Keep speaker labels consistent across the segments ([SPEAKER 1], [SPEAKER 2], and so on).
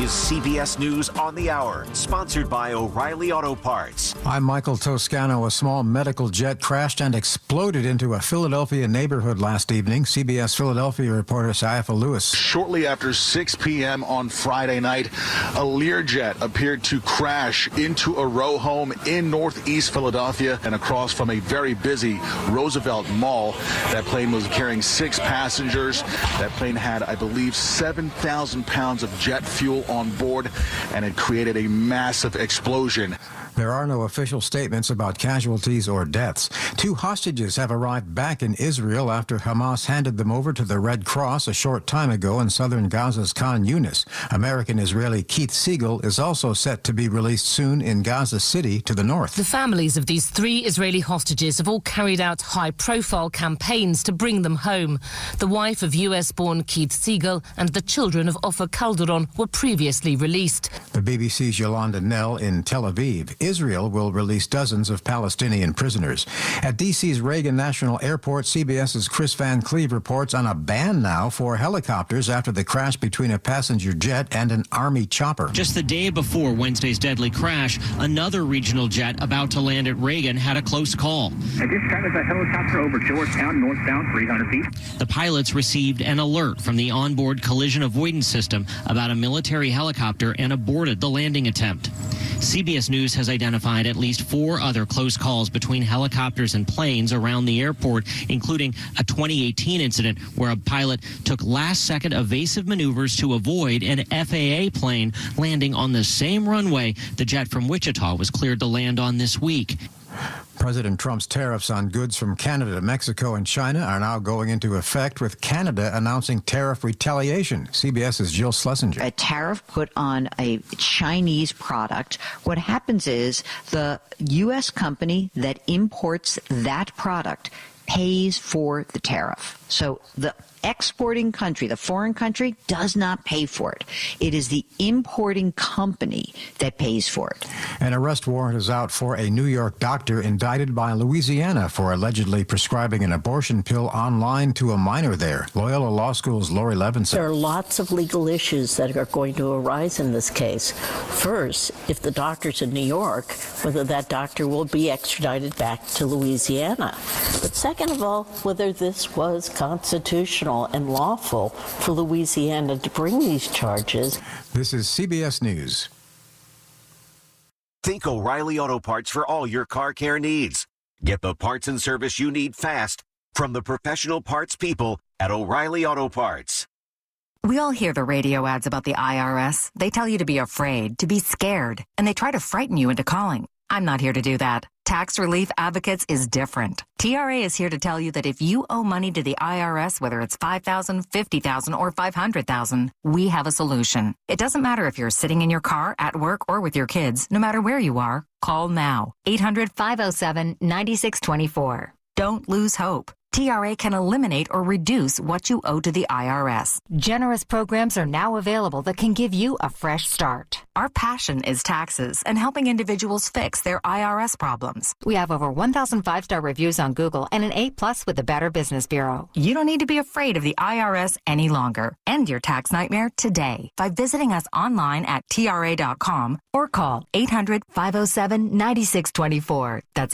[SPEAKER 1] is CBS News on the Hour, sponsored by O'Reilly Auto Parts.
[SPEAKER 2] I'm Michael Toscano. A small medical jet crashed and exploded into a Philadelphia neighborhood last evening. CBS Philadelphia reporter Saifa Lewis.
[SPEAKER 3] Shortly after 6 p.m. on Friday night, a Learjet appeared to crash into a row home in northeast Philadelphia and across from a very busy Roosevelt Mall. That plane was carrying 6 passengers. That plane had, I believe, 7,000 pounds of jet fuel on board, and it created a massive explosion.
[SPEAKER 2] There are no official statements about casualties or deaths. 2 hostages have arrived back in Israel after Hamas handed them over to the Red Cross a short time ago in southern Gaza's Khan Yunis. American-Israeli Keith Siegel is also set to be released soon in Gaza City to the north.
[SPEAKER 4] The families of these 3 Israeli hostages have all carried out high-profile campaigns to bring them home. The wife of US-born Keith Siegel and the children of Ofer Calderon were previously released.
[SPEAKER 2] The BBC's Yolanda Nell in Tel Aviv. Israel will release dozens of Palestinian prisoners. At D.C.'s Reagan National Airport, CBS's Chris Van Cleve reports on a ban now for helicopters after the crash between a passenger jet and an Army chopper.
[SPEAKER 5] Just the day before Wednesday's deadly crash, another regional jet about to land at Reagan had a close call.
[SPEAKER 6] This time is a helicopter over Georgetown, northbound, 300 feet.
[SPEAKER 5] The pilots received an alert from the onboard collision avoidance system about a military helicopter and aborted the landing attempt. CBS News has identified at least 4 other close calls between helicopters and planes around the airport, including a 2018 incident where a pilot took last-second evasive maneuvers to avoid an FAA plane landing on the same runway the jet from Wichita was cleared to land on this week.
[SPEAKER 2] President Trump's tariffs on goods from Canada, Mexico, and China are now going into effect, with Canada announcing tariff retaliation. CBS's Jill Schlesinger.
[SPEAKER 7] A tariff put on a Chinese product. What happens is the U.S. company that imports that product pays for the tariff. So the exporting country, the foreign country, does not pay for it. It is the importing company that pays for it.
[SPEAKER 2] An arrest warrant is out for a New York doctor indicted by Louisiana for allegedly prescribing an abortion pill online to a minor there. Loyola Law School's Lori Levinson.
[SPEAKER 8] There are lots of legal issues that are going to arise in this case. First, if the doctor's in New York, whether that doctor will be extradited back to Louisiana. But second of all, whether this was constitutional and lawful for Louisiana to bring these charges.
[SPEAKER 2] This is CBS News.
[SPEAKER 1] Think O'Reilly Auto Parts for all your car care needs. Get the parts and service you need fast from the professional parts people at O'Reilly Auto Parts.
[SPEAKER 9] We all hear the radio ads about the IRS. They tell you to be afraid, to be scared, and they try to frighten you into calling. I'm not here to do that. Tax Relief Advocates is different. TRA is here to tell you that if you owe money to the IRS, whether it's $5,000, $50,000, or $500,000, we have a solution. It doesn't matter if you're sitting in your car, at work, or with your kids. No matter where you are, call now. 800-507-9624. Don't lose hope. TRA can eliminate or reduce what you owe to the IRS.
[SPEAKER 10] Generous programs are now available that can give you a fresh start.
[SPEAKER 9] Our passion is taxes and helping individuals fix their IRS problems.
[SPEAKER 10] We have over 1,000 5-star reviews on Google and an A+ with the Better Business Bureau.
[SPEAKER 9] You don't need to be afraid of the IRS any longer. End your tax nightmare today by visiting us online at TRA.com or call 800-507-9624. That's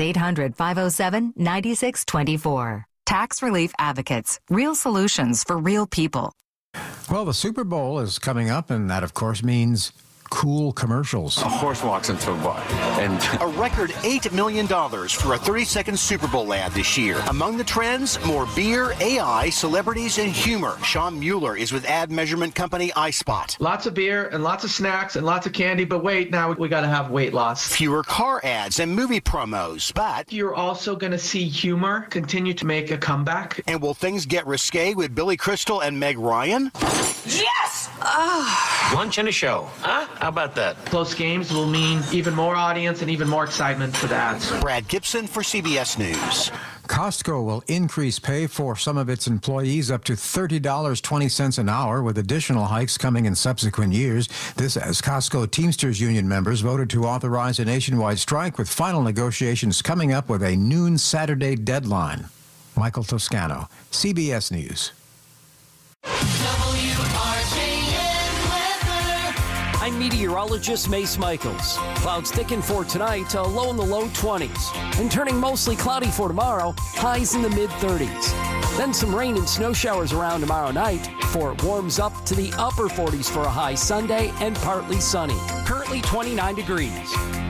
[SPEAKER 9] 800-507-9624. Tax Relief Advocates, real solutions for real people.
[SPEAKER 2] Well, the Super Bowl is coming up, and that, of course, means cool commercials.
[SPEAKER 11] A horse walks into a bar and
[SPEAKER 12] a record $8 million for a 30-second Super Bowl ad this year. Among the trends, more beer, AI, celebrities, and humor. Sean Mueller is with ad measurement company iSpot.
[SPEAKER 13] Lots of beer and lots of snacks and lots of candy, but wait, now we got to have weight loss.
[SPEAKER 12] Fewer car ads and movie promos, but
[SPEAKER 13] you're also going to see humor continue to make a comeback.
[SPEAKER 12] And will things get risque with Billy Crystal and Meg Ryan?
[SPEAKER 14] Yes!
[SPEAKER 11] Lunch and a show, huh? How about that?
[SPEAKER 13] Close games will mean even more audience and even more excitement for the ads.
[SPEAKER 12] Brad Gibson for CBS News.
[SPEAKER 2] Costco will increase pay for some of its employees up to $30.20 an hour, with additional hikes coming in subsequent years. This as Costco Teamsters Union members voted to authorize a nationwide strike, with final negotiations coming up with a noon Saturday deadline. Michael Toscano, CBS News.
[SPEAKER 15] I'm
[SPEAKER 14] meteorologist Mace Michaels. Clouds thicken for tonight, a low in the low 20s. And turning mostly cloudy for tomorrow, highs in the mid-30s. Then some rain and snow showers around tomorrow night before it warms up to the upper 40s for a high Sunday and partly sunny. Currently 29 degrees.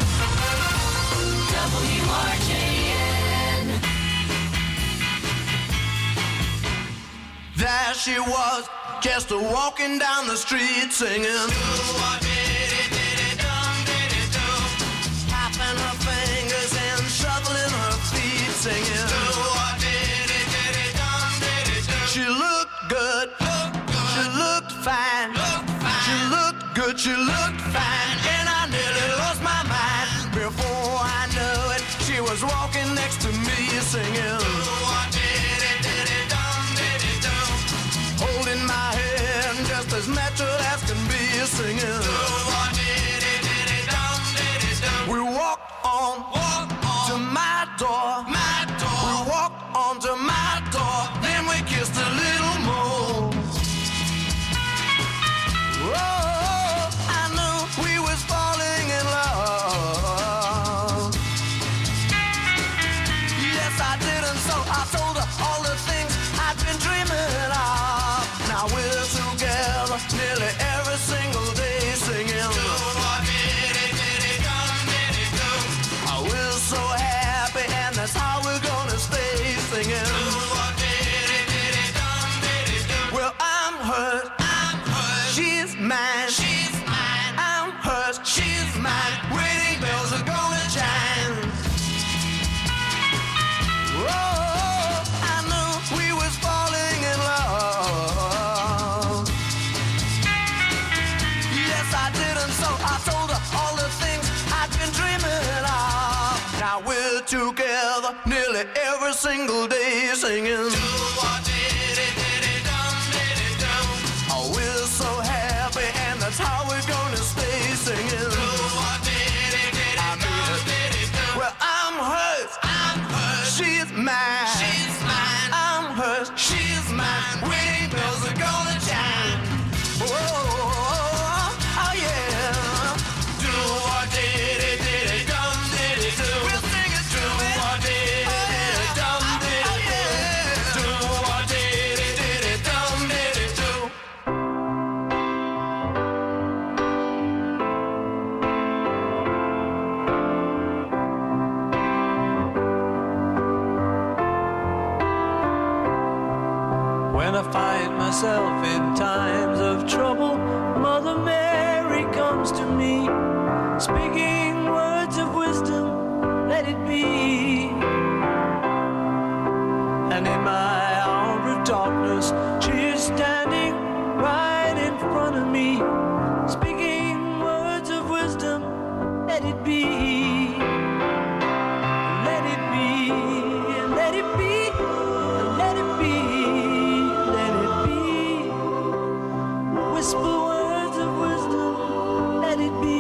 [SPEAKER 15] WRJN. There she was, just walking down the street singing. Tapping her fingers and shuffling her feet singing. She looked good, she looked fine, she looked good, she looked fine, and I nearly lost my mind. Before I knew it, she was walking next to me singing. Holding my hand just as natural as can be singing. We walked on to my door. We walked on to my door. Then we kissed a little more. Oh, I knew we was falling in love. Yes, I did, and so I told her all the things I'd been dreaming of. Now we're together nearly every single day singing. We're so happy, and that's how we're gonna stay singing. Well, I'm hers, she's mine, I'm hers, she's mine. Wedding bells are gonna chime. Oh, I knew we was falling in love. Yes, I did, and so I told her all the things I'd been dreaming of. Now we're together nearly every single day singing. Oh, we're so happy, and that's how we're gonna stay singing. Well, I'm hers, she's mine, I'm hers, she's mine. Wedding bells are gonna chime. Oh, oh yeah. Do what did it, dum did it do. We'll sing it through. Do what did it, dum did it do. Do what did it, dum did it do.
[SPEAKER 16] When I find myself in times of trouble, Mother Mary comes to me, speaking words of wisdom, let it be. And in my hour of darkness, she is standing right in front of me, speaking words of wisdom, let it be. Let it be, let it be, let it be. Whisper words of wisdom, let it be.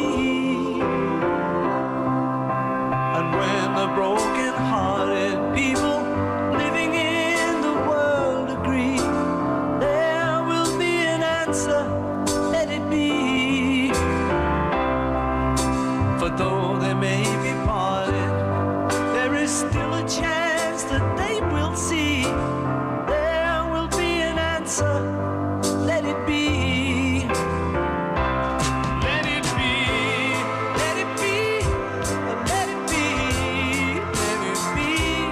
[SPEAKER 16] And when the broken-hearted people living in the world agree, there will be an answer, let it be. For though they may be parted, there is still a chance that they will see. There will be an answer, let it be. Let it be, let it be, let it be.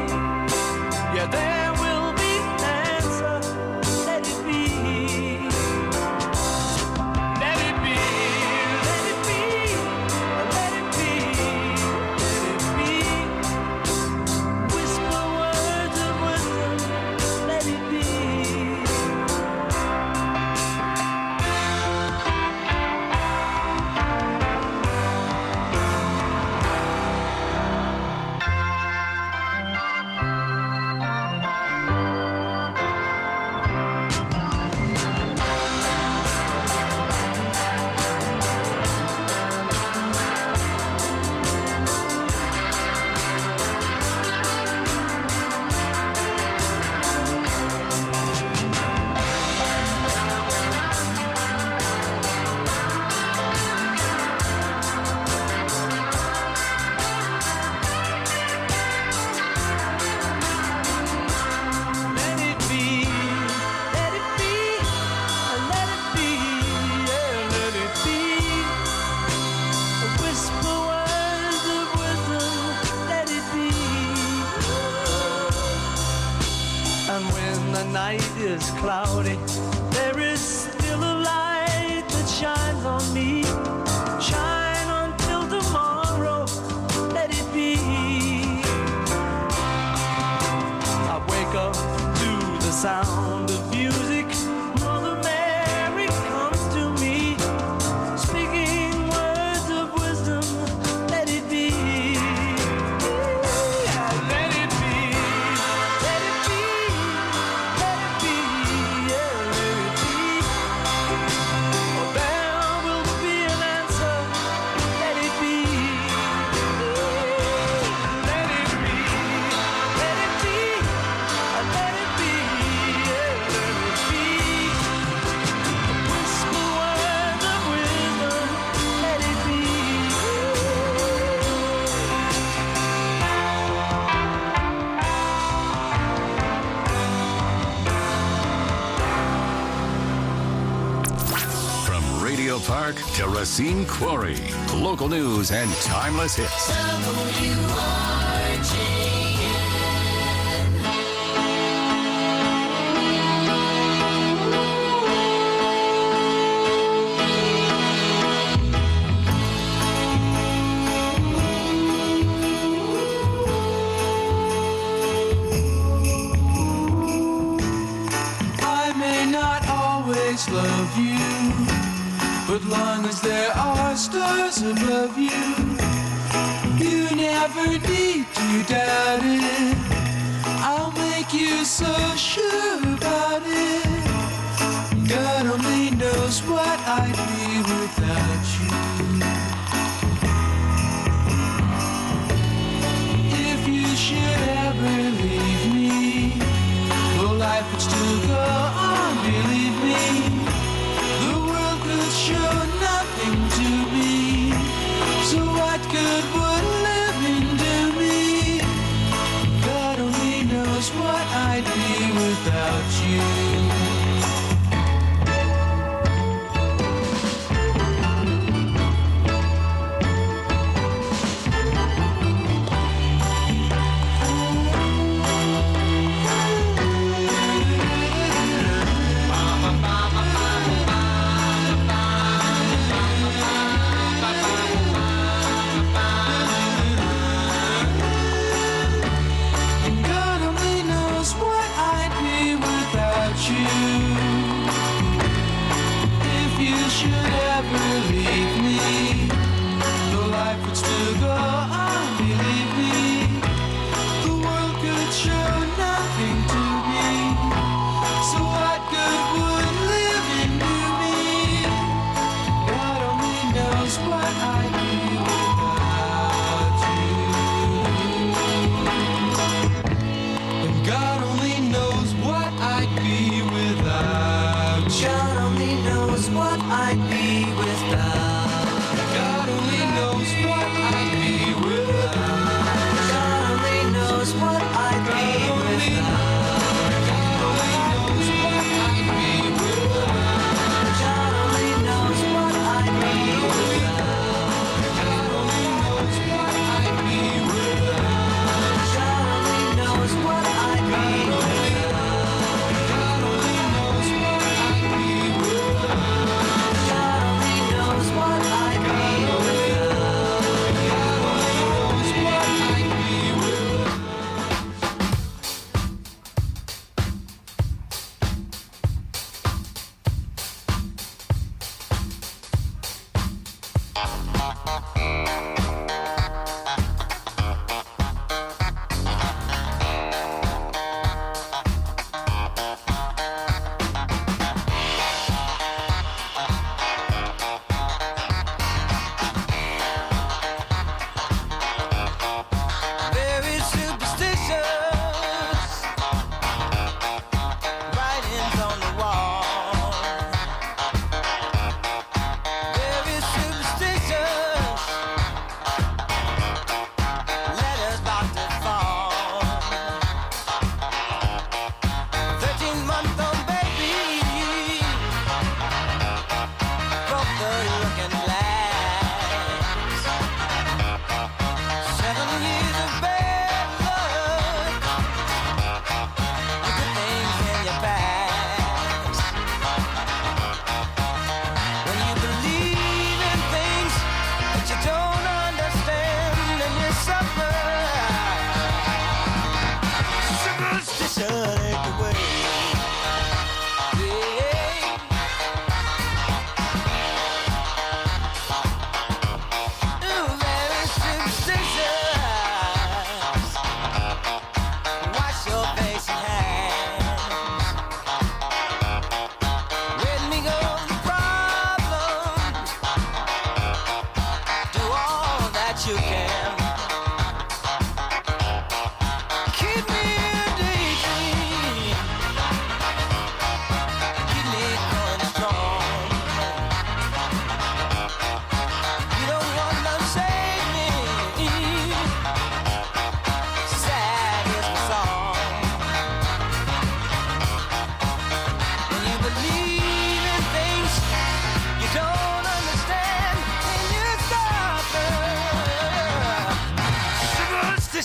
[SPEAKER 16] night is cloudy, there is still a light that shines on me. Shine until tomorrow, let it be. I wake up to the sound of music. Mother Mary comes to me, speaking words of wisdom, let it be.
[SPEAKER 17] Park to Racine Quarry. Local news and timeless hits.
[SPEAKER 16] I may not always love you, but long as there are stars above you, you never need to doubt it. I'll make you so sure about it. God only knows what I'd be without you. If you should ever leave me, well, life would still go on, believe me. Show nothing to me, so what good would living do me? God only knows what I'd be without you.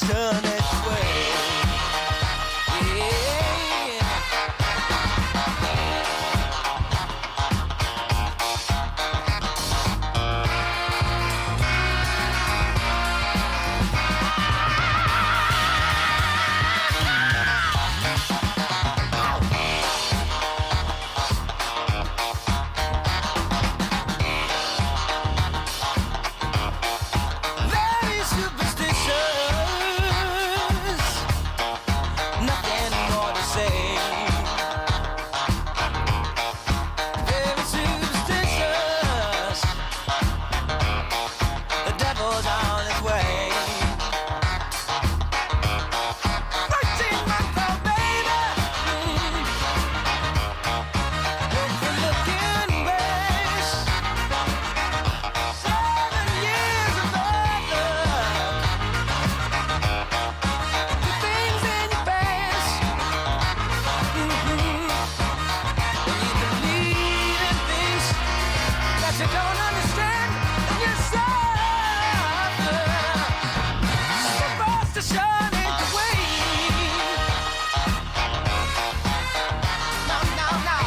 [SPEAKER 16] turn its way. Very superstitious, nothing more to say. Very superstitious, the devil's on his way. 13-month-old baby, with the look in grace. 7 years of bad luck, the things in your face. When you believe in things that you don't understand, you suffer. Supposed to shine it away. No, no, no.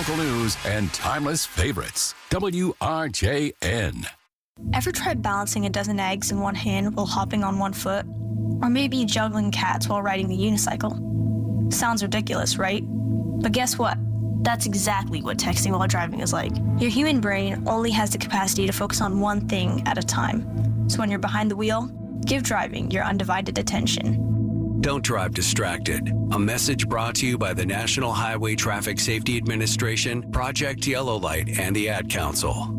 [SPEAKER 17] local news and timeless favorites. WRJN.
[SPEAKER 18] Ever tried balancing a dozen eggs in one hand while hopping on one foot? Or maybe juggling cats while riding the unicycle? Sounds ridiculous, right? But guess what? That's exactly what texting while driving is like. Your human brain only has the capacity to focus on one thing at a time. So when you're behind the wheel, give driving your undivided attention.
[SPEAKER 19] Don't drive distracted. A message brought to you by the National Highway Traffic Safety Administration, Project Yellow Light, and the Ad Council.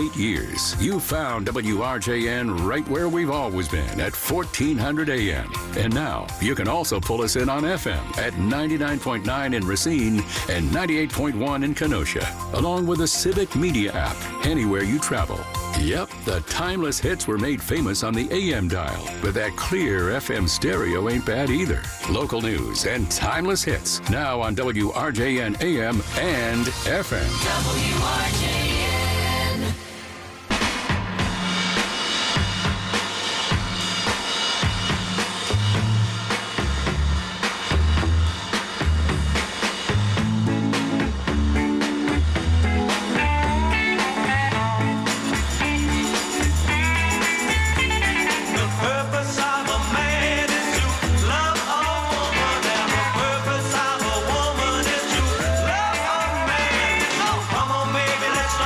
[SPEAKER 17] 38 years, you found WRJN right where we've always been at 1400 AM. And now you can also pull us in on FM at 99.9 in Racine and 98.1 in Kenosha, along with the Civic Media app anywhere you travel. Yep, the timeless hits were made famous on the AM dial, but that clear FM stereo ain't bad either. Local news and timeless hits now on WRJN AM and FM.
[SPEAKER 15] WRJN.
[SPEAKER 16] Let's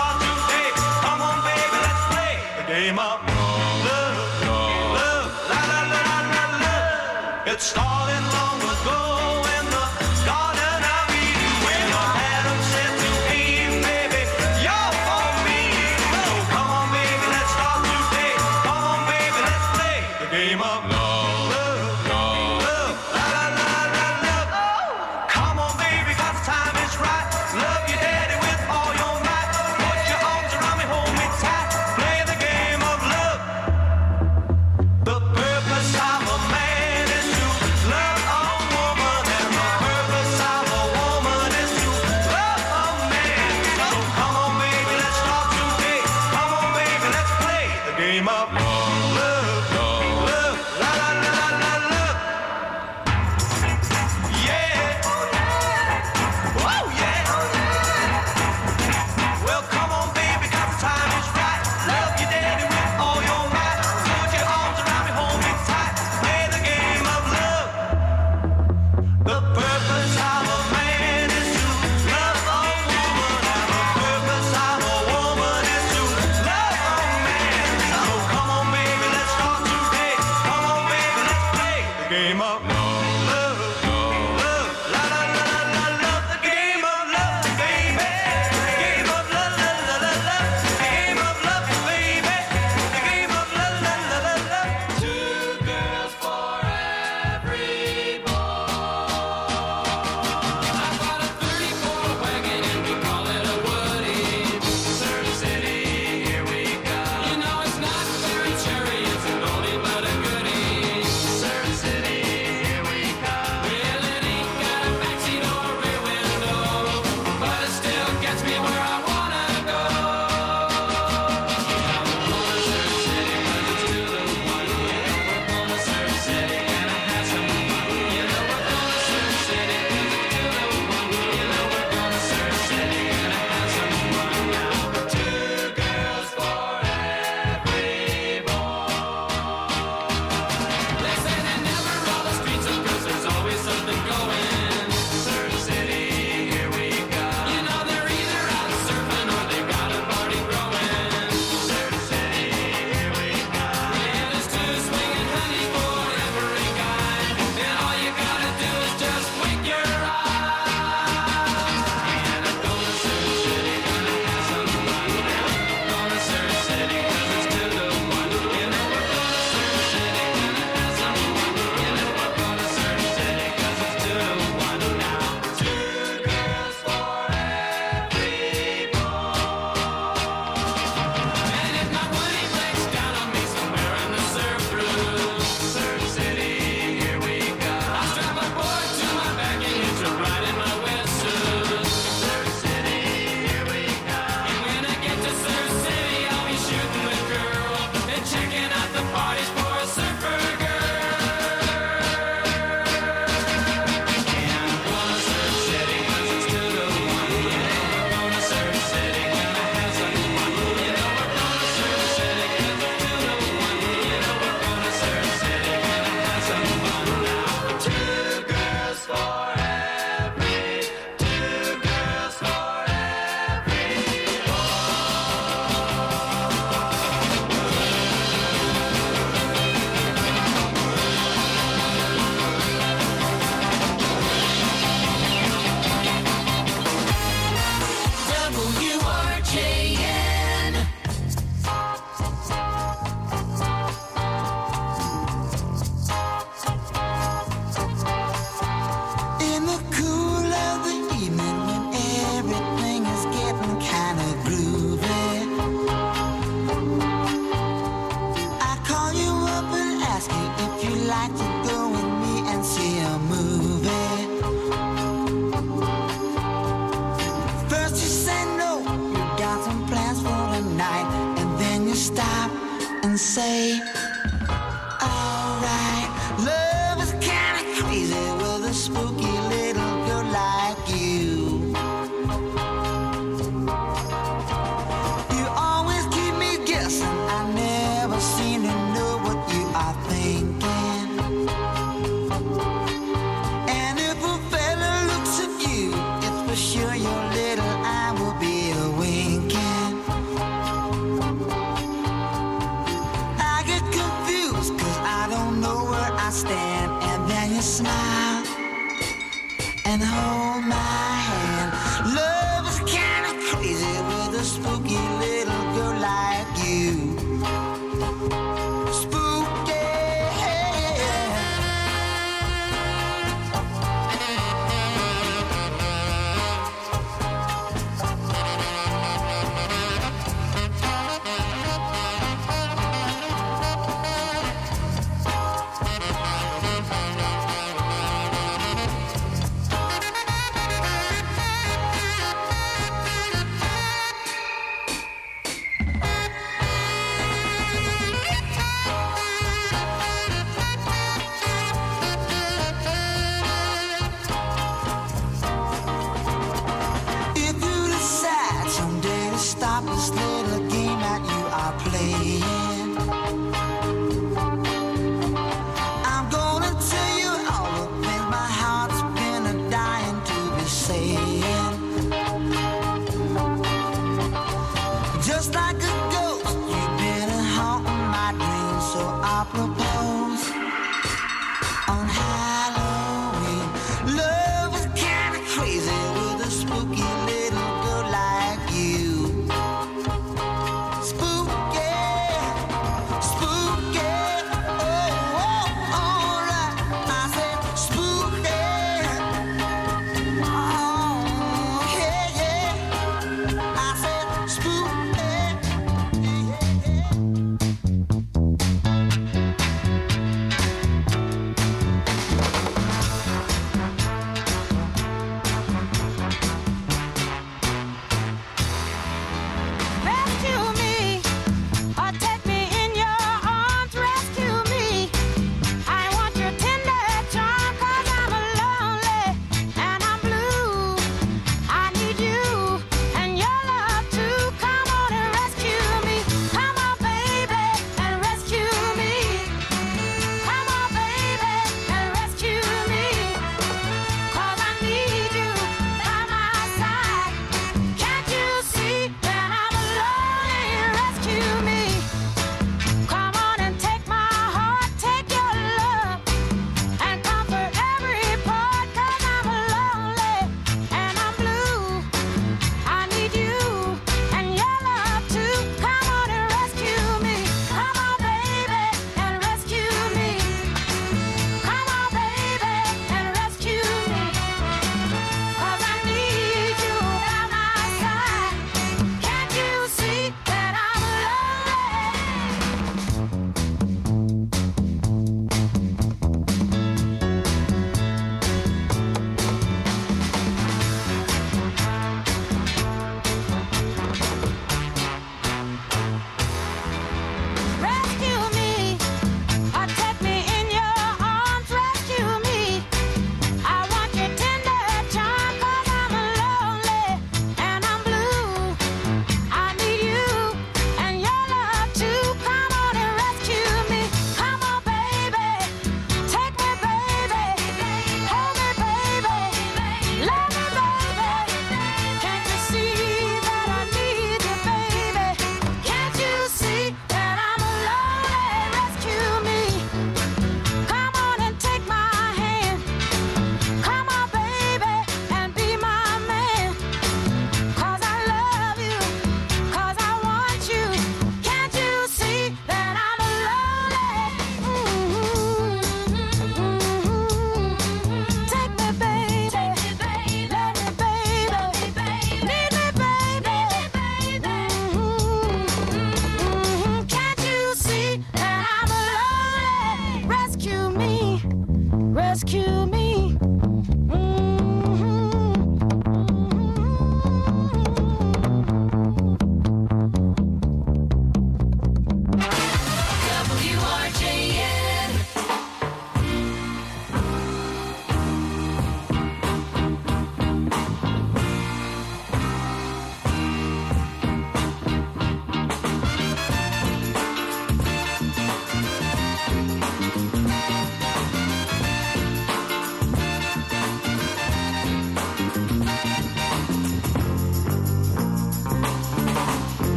[SPEAKER 15] a spooky little girl like you. You always keep me guessing. I never seem to know what you are thinking. And if a fella looks at you, it's for sure your little eye will be a winking. I get confused 'cause I don't know where I stand. And then you smile and hold my hand. Love is kind of crazy with a spooky little girl like you. Spooky.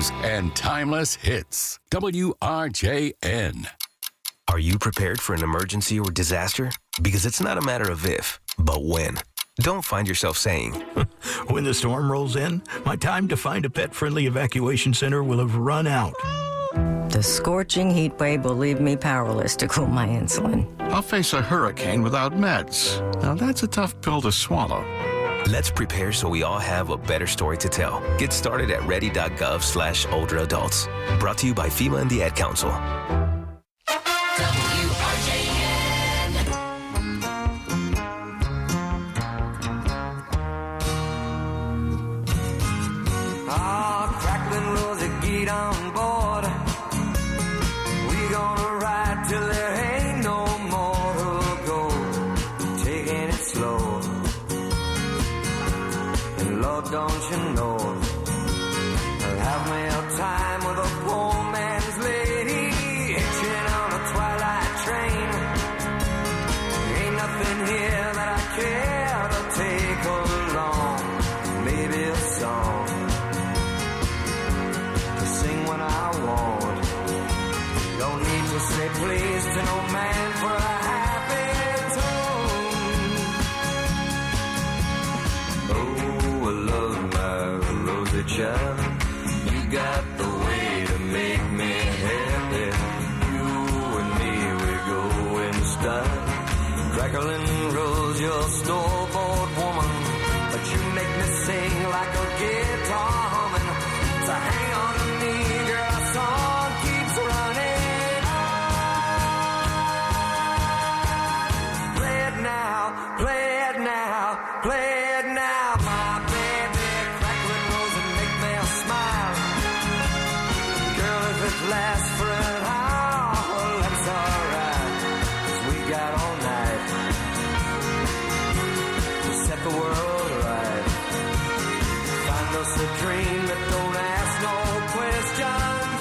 [SPEAKER 17] news and timeless hits. WRJN.
[SPEAKER 20] Are you prepared for an emergency or disaster? Because it's not a matter of if, but when. Don't find yourself saying,
[SPEAKER 21] when the storm rolls in, my time to find a pet-friendly evacuation center will have run out.
[SPEAKER 22] The scorching heat wave will leave me powerless to cool my insulin.
[SPEAKER 23] I'll face a hurricane without meds. Now that's a tough pill to swallow.
[SPEAKER 20] Let's prepare so we all have a better story to tell. Get started at ready.gov/older adults. Brought to you by FEMA and the Ad Council.
[SPEAKER 16] Crackling Rosie, get on board. We gonna ride till there ain't no more to go. Taking it slow. And Lord, don't you know, I'll have me a time with a poor man's lady, hitching on a twilight train. Ain't nothing here that I care to take along. Maybe a song when I want. Don't need to say please to no man for a happy tune. Oh, I love my Rosie child. You got the way to make me happy. You and me, we go in style. Crackling Rose, your store-bought woman, but you make me sing like a guitar humming. So hang on to me, girl, our song keeps running on. Play it now, play it now, play it now, my baby. Crackling Rose and make me smile. Girl, if it lasts for an hour, that's alright, 'cause we got all night to set the world right. Find us a dream that don't ask no questions,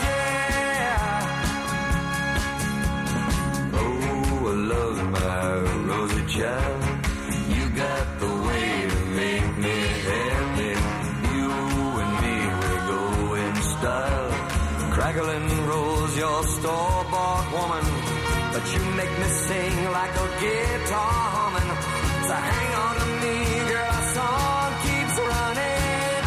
[SPEAKER 16] yeah. Oh, I love my Rosie child. You got the way to make me happy. You and me, we go in style. Crackling Rose, your store-bought woman, but you make me sing like a guitar humming. So hang on to me, girl, our song keeps running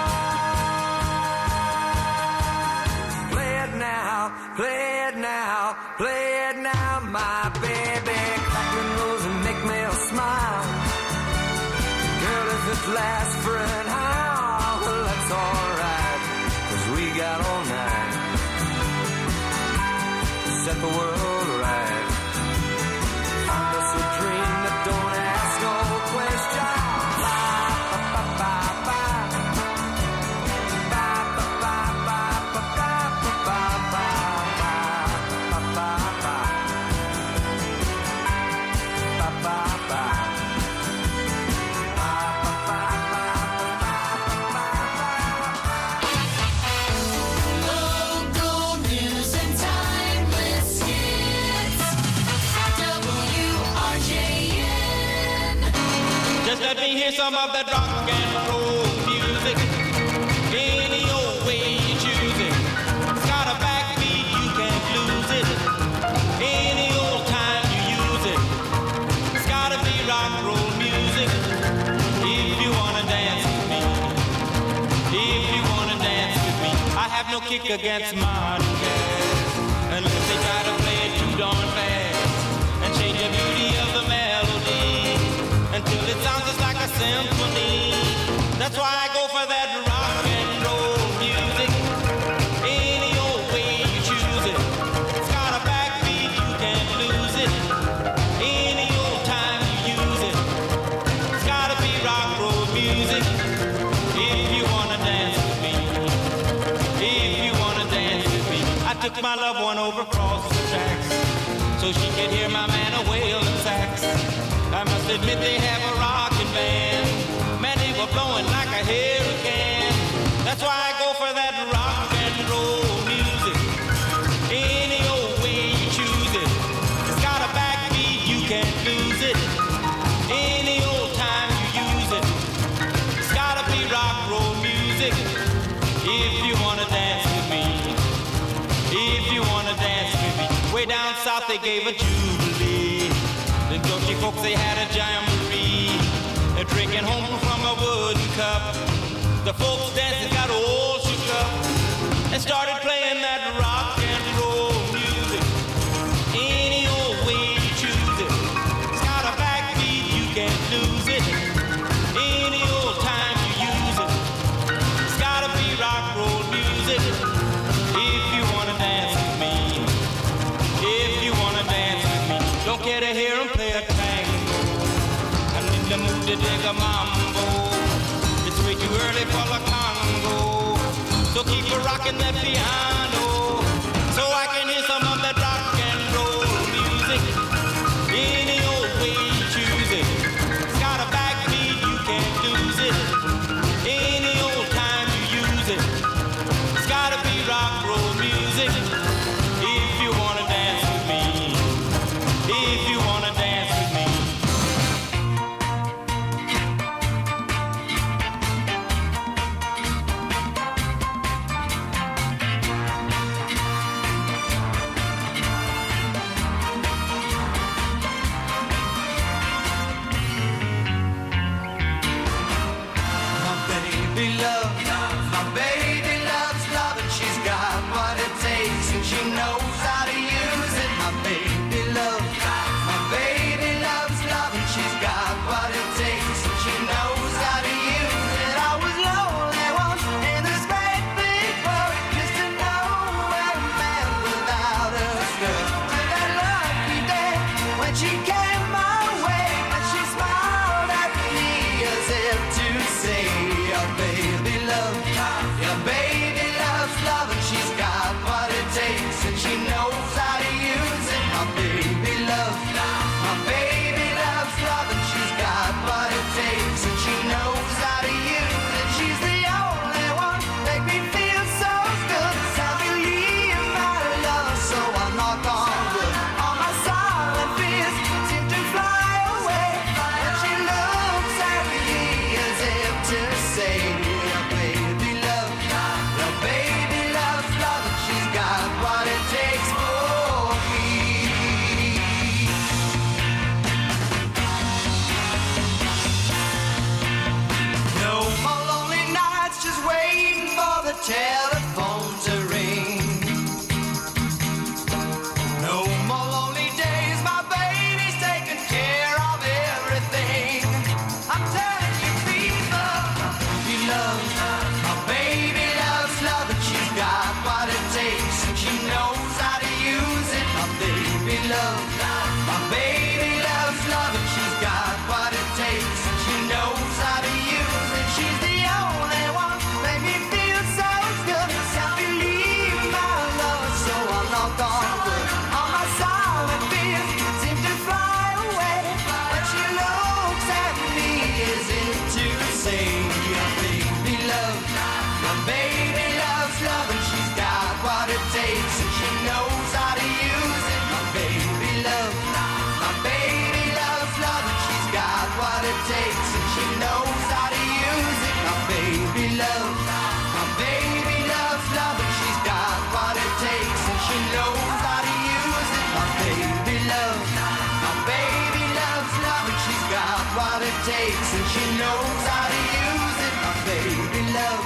[SPEAKER 16] on. Play it now, play it now, play it now, my baby. Crackling Rose and make me smile. Girl, if it lasts for an hour, well, that's alright, 'cause we got all night to set the world right. Find us a dream that don't ask no questions.
[SPEAKER 24] Just let me hear some of that rock and roll music. Any old way you choose it. It's got a backbeat, you can't lose it. Any old time you use it. It's gotta be rock and roll music. If you wanna dance with me. If you wanna dance with me. I have no kick against modern jazz, unless they try to play it too darn fast and change the beauty of the melody until it sounds just like a symphony. That's why I go for that rock and roll music. Any old way you choose it. It's got a backbeat, you can't lose it. Any old time you use it. It's gotta be rock and roll music. If you wanna dance with me. If you wanna dance with me. I took my loved one over across the tracks so she could hear my man a wailing sax. I must admit they have a rockin' band. Man, they were blowing like a hurricane. That's why I go for that rock and roll music. Any old way you choose it. It's got a backbeat, you can't lose it. Any old time you use it. It's gotta be rock and roll music. If you wanna dance with Way down south they gave a jubilee. The Dutchy folks, they had a jamboree. They're drinking home from a wooden cup. The folks dancing got all shook up and started playing that rock and roll music. Any old way you choose it. It's got a backbeat, you can't lose it. Any old time you use it. It's gotta be rock roll music. If you wanna dance with me, if you wanna dance with me, don't care to hear 'em play a tango. I'm in the mood to dig a mambo. It's way too early for the Congo. So keep a rockin' that piano, so I can hear some of that rock and roll music. Any old way you choose it. It's got a backbeat, you can't lose it. Any old time you use it. It's gotta be rock roll music. If you wanna dance with me, if you wanna dance with me.
[SPEAKER 15] My baby loves love, and she's got what it takes, and she knows how to use it. My baby loves love, and she's got what it takes, and she knows how to use it. I was lonely once in this great big world, just to know where a man without a skirt. To that lucky day when she came my way, and she smiled at me as if to say, your baby loves love, and she's got what it takes, and she knows how to use it. My baby loves love, and she's got what it takes, and she knows how to use it. She's the only one make me feel so good. I believe my love, so I knock on wood. All my silent fears seem to fly away, and she looks at me as if to say, your baby loves love, and she's got what it takes for me. No more lonely nights just waiting for the telephone to ring. No more lonely days, my baby's taking care of everything. I'm telling you people, my baby loves love, and she's got what it takes, and she knows how to use it. My baby loves love, and she's got what it takes, and she knows how to use it. She's the only one make me feel so good. Can't believe my love, so I knock on wood. All my silent fears seem to fly away, when she looks at me as if to say, your baby loves love, and she's got what it takes, and she knows how to use it. My baby loves love, and she's got what it takes, and she knows how to use it. My baby loves love, and she's got what it takes, and she knows how to use it. My baby loves love, and she's got what it takes, and she knows how to use it. My baby loves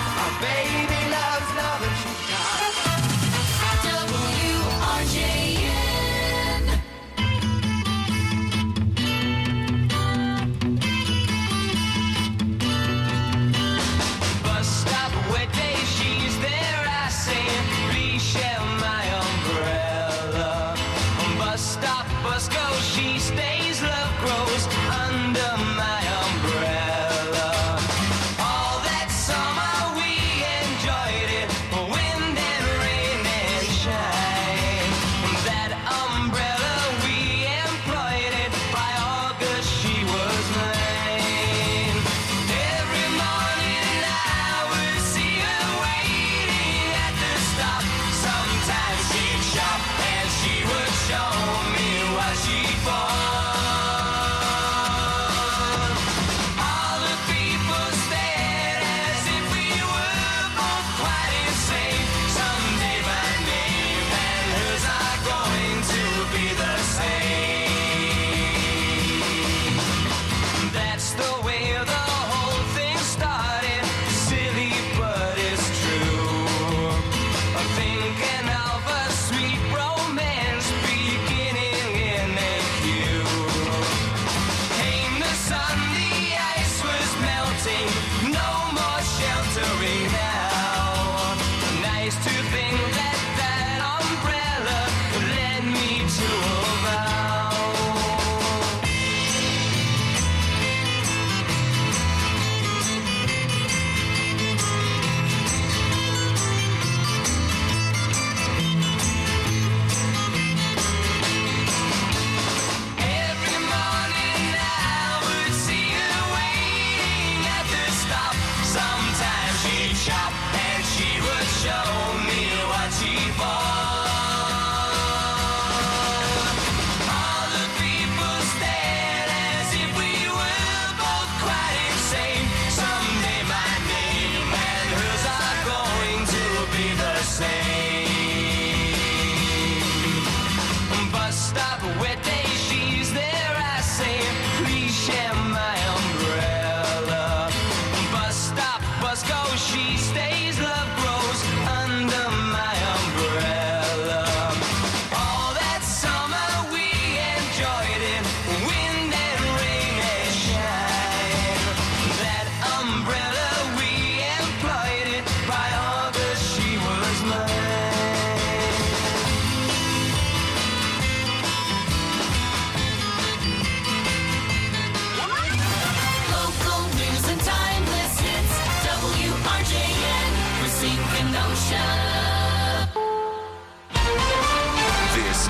[SPEAKER 15] love, and she's got WRJN. Bus stop, wet day, she's there, I say, please share my umbrella. Bus stop, bus goes, she stays, love grows under my umbrella. All that summer we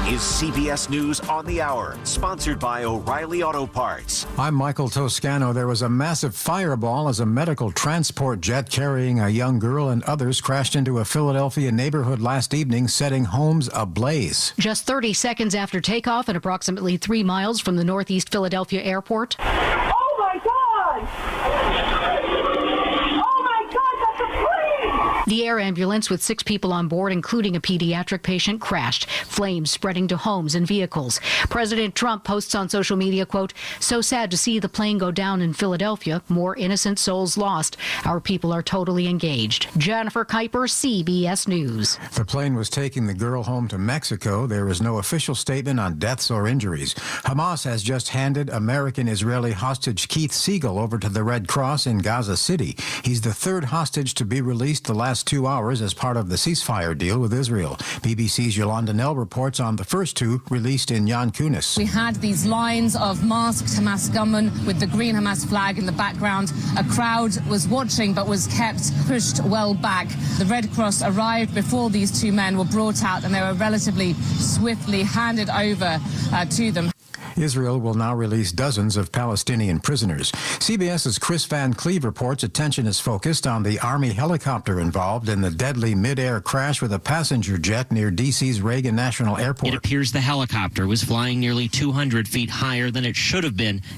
[SPEAKER 1] is CBS News on the Hour, sponsored by O'Reilly Auto Parts.
[SPEAKER 2] I'm Michael Toscano. There was a massive fireball as a medical transport jet carrying a young girl and others crashed into a Philadelphia neighborhood last evening, setting homes ablaze.
[SPEAKER 3] Just 30 seconds after takeoff and approximately 3 miles from the Northeast Philadelphia airport.
[SPEAKER 4] Oh my God! Oh my God, that's a plane!
[SPEAKER 3] The air ambulance with 6 people on board, including a pediatric patient, crashed, flames spreading to homes and vehicles. President Trump posts on social media, quote, "So sad to see the plane go down in Philadelphia. More innocent souls lost. Our people are totally engaged." Jennifer Kuiper, CBS News.
[SPEAKER 2] The plane was taking the girl home to Mexico. There is no official statement on deaths or injuries. Hamas has just handed American-Israeli hostage Keith Siegel over to the Red Cross in Gaza City. He's the third hostage to be released the last 2 hours as part of the ceasefire deal with Israel. BBC's Yolanda Nell reports on the first 2 released in Yan Kunis.
[SPEAKER 5] We had these lines of masked Hamas gunmen with the green Hamas flag in the background. A crowd was watching but was kept pushed well back. The Red Cross arrived before these 2 men were brought out, and they were relatively swiftly handed over to them.
[SPEAKER 2] Israel will now release dozens of Palestinian prisoners. CBS's Chris Van Cleve reports attention is focused on the Army helicopter involved in the deadly mid-air crash with a passenger jet near D.C.'s Reagan National Airport.
[SPEAKER 6] It appears the helicopter was flying nearly 200 feet higher than it should have been